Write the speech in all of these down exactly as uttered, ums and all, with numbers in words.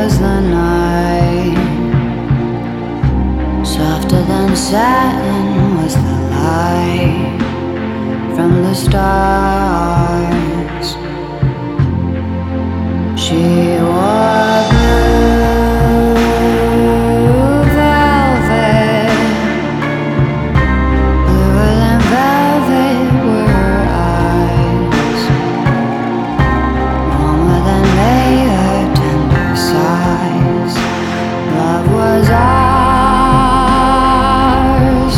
was the night, softer than satin was the light from the stars. She wore blue velvet, bluer than velvet were her eyes, warmer than May, her tender sighs. Love was ours,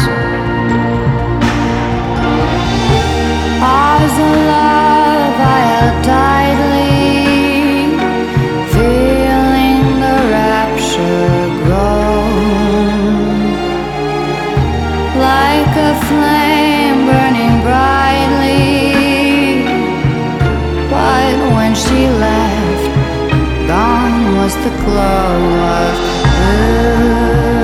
ours the love I held tightly, feeling the rapture grow, like a flame burning brightly. But when she left, gone was the glow of blue.